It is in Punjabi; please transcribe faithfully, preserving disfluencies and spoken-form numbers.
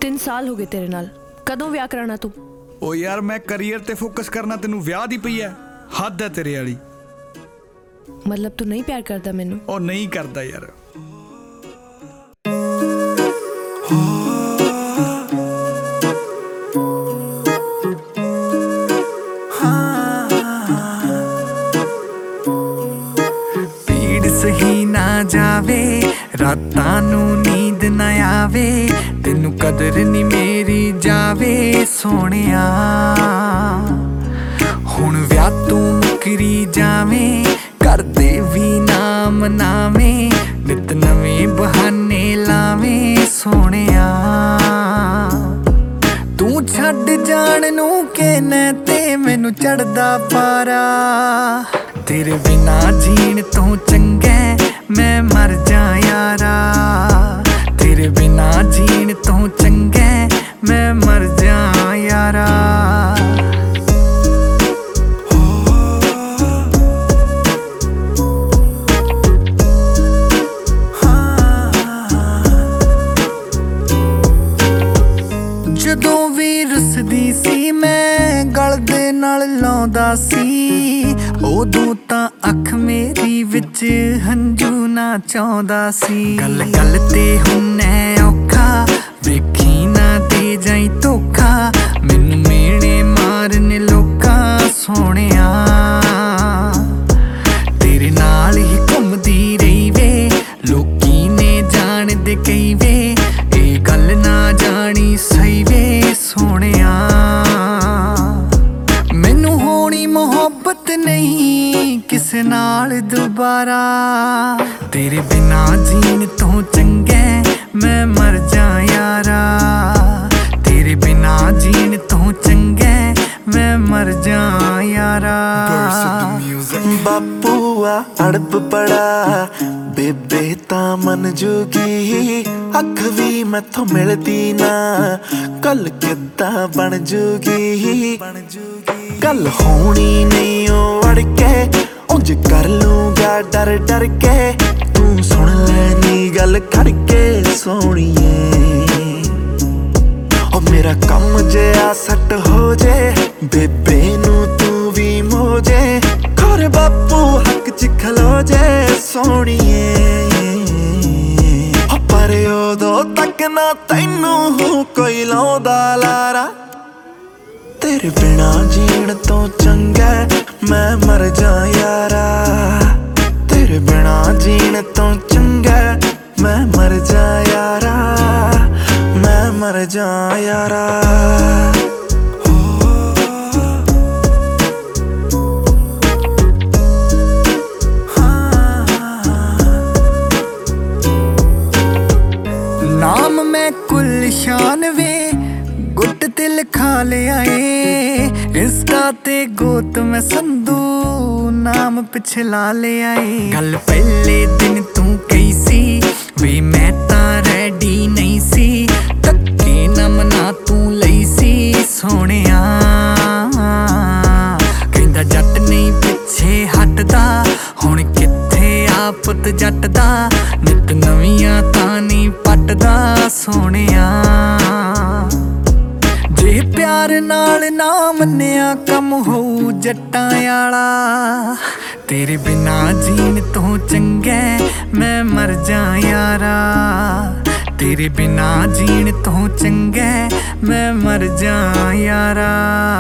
तीन साल हो गए तेरे नाल, कदों विआह कराना तू? ओ यार मैं करियर ते फोकस करना, तेनू विआह दी पई है। हद है तेरे वाली। मतलब तू नहीं प्यार करदा मैनू? ओ नहीं करदा यार। पीड़ सही ना जावे, रातां नू नींद ना आवे, तेनू कदर नी मेरी जावे सोहणिया। हुण विआह तू मुकरी जावे, करदे भी ना मनावे, नित नवें बहाने लावे सोहणिया। तू छड्ड जाण नू कहना ते मैनू चढ़दा पारा, तेरे बिना जीण तो चंगा मैं मर जा यारा, तेरे बिना जीण तो चंगा मैं मर जा यारा। ਜਦੋਂ ਵੀ ਰੁੱਸਦੀ ਸੀ ਮੈਂ ਗਲ ਦੇ ਨਾਲ ਲਾਉਂਦਾ ਸੀ, ਉਦੋਂ ਤਾਂ ਅੱਖ ਮੇਰੀ ਵਿੱਚ ਹੰਝੂ ਨਾ ਚਾਹੁੰਦਾ ਸੀ। ਗੱਲ ਗੱਲ ਤੇ ਹੁੰਨੇ ਔਖਾ, ਵੇਖੀ ਨਾ ਦੇ ਜਾਈ ਧੋਖਾ, ਮੈਨੂੰ ਮੇਣੇ ਮਾਰਨ ਲੋਕਾਂ ਸੋਹਣਿਆ। ਤੇਰੇ ਨਾਲ ਹੀ ਘੁੰਮਦੀ ਰਹੀ ਵੇ, ਲੋਕੀ ਨੇ ਜਾਣਦੇ ਕਈ ਵੇ, ਇਹ ਗੱਲ ਨਾ ਜਾਣੀ ਸਹੀ ਵੇ ਸੋਹਣਿਆ। ਮੈਨੂੰ ਹੋਣੀ ਮੁਹੱਬਤ ਨਹੀਂ ਕਿਸੇ ਨਾਲ ਦੁਬਾਰਾ, ਤੇਰੇ ਬਿਨਾ ਜੀਣ ਤੋਂ ਚੰਗਾ ਮੈਂ ਮਰ ਜਾ ਯਾਰਾ, ਤੇਰੇ ਬਿਨਾ ਜੀਣ ਤੋਂ ਚੰਗਾ ਮੈਂ ਮਰ ਜਾ ਯਾਰਾ। ਬਾਪੂਆ ਅੜਬ ਬੜਾ, ਬੇਬੇ ਤਾਂ ਮਨ ਜੂਗੀ, ਅੱਖ ਵੀ ਮੈਥੋਂ ਮਿਲਦੀ ਨਾ, ਕੱਲ ਕਿੱਦਾਂ ਬਣ ਜੂਗੀ। ਗੱਲ ਹੋਣੀ ਨਹੀਂ ਉਹ ਅੜ ਕੇ, ਉਂਝ ਕਰ ਲੂੰਗਾ ਡਰ ਡਰ ਕੇ, ਤੂੰ ਸੁਣ ਲੈਣੀ ਗੱਲ ਖੜ ਕੇ ਸੋਹਣੀਏ। ਉਹ ਮੇਰਾ ਕੰਮ ਜਿਆ ਸੱਟ ਹੋ ਜੇ, ਬੇਬੇ ਨੂੰ ਤੂੰ ਵੀ ਮੋਜੇ, ਖੋਰੇ ਬਾਪੂ ਹੱਕ ਚ ਖਲੋ ਜੇ ਸੋਹਣੀਏ। ਪਰ ਉਦੋਂ ਤੱਕ ਨਾ ਤੈਨੂੰ ਕੋਈ ਲਾਉਂਦਾ ਲਾਰਾ, ਤੇਰੇ ਬਿਨਾ ਜੀਣ ਤੋਂ ਚੰਗਾ ਮੈਂ ਮਰ ਜਾ ਯਾਰਾ, ਤੇਰੇ ਬਿਨਾ ਜੀਣ ਤੋਂ ਚੰਗਾ ਮੈਂ ਮਰ ਜਾ ਯਾਰਾ, ਮੈਂ ਮਰ ਜਾ ਯਾਰਾ। ਨਾਮ ਮੈਂ ਗੁਲਸ਼ਨ ਵੇ, ਗੁੱਟ ਤੇ ਲਿਖਾ ਲਿਆ ਏ, ਇੰਸਟਾ ਤੇ ਗੋਤ ਮੈਂ ਸੰਧੂ ਨਾਮ ਪਿੱਛੇ ਲਾ ਲਿਆ ਏ। ਗੱਲ ਪਹਿਲੇ ਦਿਨ ਤੂੰ ਕਹੀ ਸੀ ਵੀ ਮੈਂ ਤਾਂ ਰੈਡੀ ਨਹੀਂ ਸੀ, ਧੱਕੇ ਨਾ ਮਨਾ ਤੂੰ ਲਈ ਸੀ ਸੋਹਣਿਆ। ਕਹਿੰਦਾ ਜੱਟ ਨਹੀਂ ਪਿੱਛੇ ਹਟਦਾ, ਹੁਣ ਕਿੱਥੇ ਆ ਪੁੱਤ ਜੱਟ ਦਾ, ਨਿਤ ਨਵੀਆਂ ਤਾਂ ਨਹੀਂ ਪੱਟਦਾ ਸੋਹਣਿਆ। ਜੇ ਪਿਆਰ ਨਾਲ ਨਾ ਮੰਨਿਆ ਕੰਮ ਹੋਊ ਜੱਟਾਂ ਆਲਾ, ਤੇਰੇ ਬਿਨਾ ਜੀਣ ਤੋਂ ਚੰਗਾ ਮੈਂ ਮਰ ਜਾ ਯਾਰਾ, ਤੇਰੇ ਬਿਨਾ ਜੀਣ ਤੋਂ ਚੰਗਾ ਮੈਂ ਮਰ ਜਾ ਯਾਰਾ।